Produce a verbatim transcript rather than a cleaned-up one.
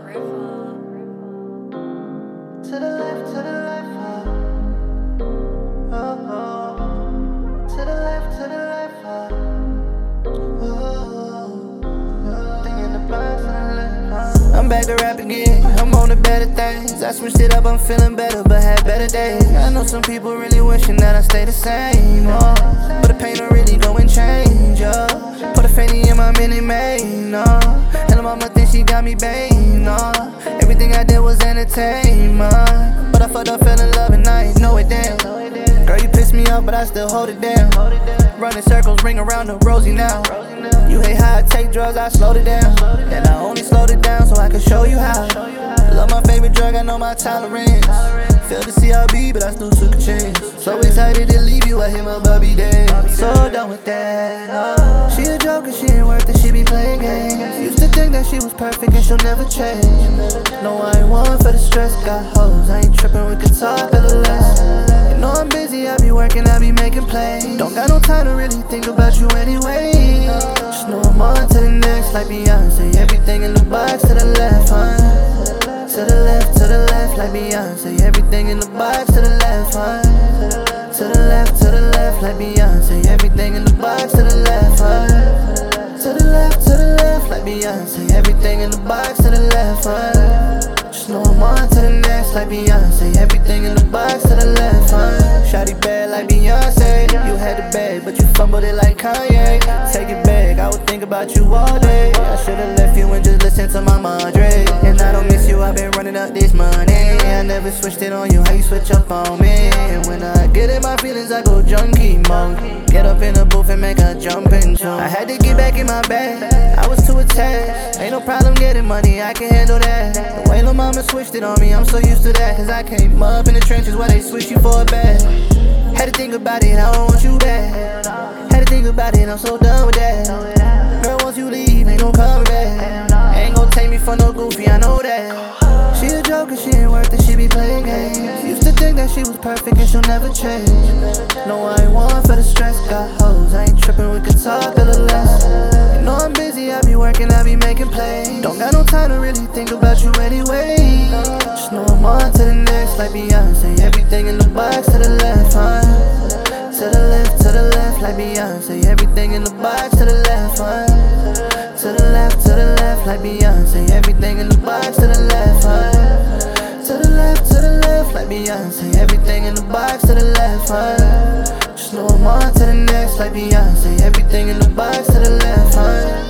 To the left, to the left, oh, oh, oh. To the left, to the left, oh, oh, oh. Thinking about to the left, oh. I'm back to rap again, I'm on to better things. I switched it up, I'm feeling better, but had better days. I know some people really wishing that I stay the same, oh. But the pain don't really go and change, oh. Put a fanny in my Minute Maid, no. And the mama thinks she got me banged, no. Everything I did was entertainment, but I fucked up, fell in love and I ain't know it, damn. Girl, you pissed me off, but I still hold it down. Running circles, ring around the rosy now. You hate how I take drugs, I slowed it down. And I only slowed it down so I can show you how. Love my favorite drug, I know my tolerance. Failed to see how be, but I still took a chance. So excited to leave you, I hear my baby dance. So done with that, oh. She a joker, she ain't worth it, she be playing games. Used to think that she was perfect and she'll never change. No, I ain't one for the stress, got hoes, I ain't tripping, we can talk a little less. You know I'm busy, I be working, I be making plays. Don't got no time to really think about you anyway. Just know I'm on to the next, like Beyonce. Everything in the box to the left, huh? To the left, to the left, like Beyonce. Everything in the box to the left, huh? To the left, to the left, like Beyonce. Everything in the box to the left, huh? To the left, to the left, like Beyonce. Everything in the box to the left, huh? Just know I'm on to the next, like Beyonce. Everything in the box to the left, huh? Shawty bad like Beyonce. You had the bag, but you fumbled it like Kanye. Take it back, I would think about you all day. I should've left you and just listened to my Madre. And I don't miss you, I've been running up this money. I never switched it on you, how you switch up on me? And when I get in my feelings, I go junkie mode. Get up in the booth and make a jumping tune. I had to get back in my bag, I was too attached. Ain't no problem getting money, I can handle that. The way lil' mama switched it on me, I'm so used to that. Cause I came up in the trenches where they switch you for a bag. Had to think about it, I don't want you back. Had to think about it, I'm so done with that. Girl, once you leave, ain't no coming back. Ain't gon' take me for no goofy, I know that. She a joker, she ain't worth it, she be playing games. Used to think that she was perfect and she'll never change. No, I ain't one for the stress, got hoes, I ain't tripping, we can talk a little less. You know I'm busy, I be working, I be making plays. Don't got no time to really think about you anyway. Just know I'm on to the next, like Beyonce. Everything in the box to the left, huh? To the left, to the left, like Beyonce. Everything in the box to the left, huh? To the left, to the left, like Beyonce. Everything in the box to the left, huh? To the left, to the left, like Beyonce. Everything in the box to the left, huh? Just know I'm on to the next, like Beyonce. Everything in the box to the left, huh?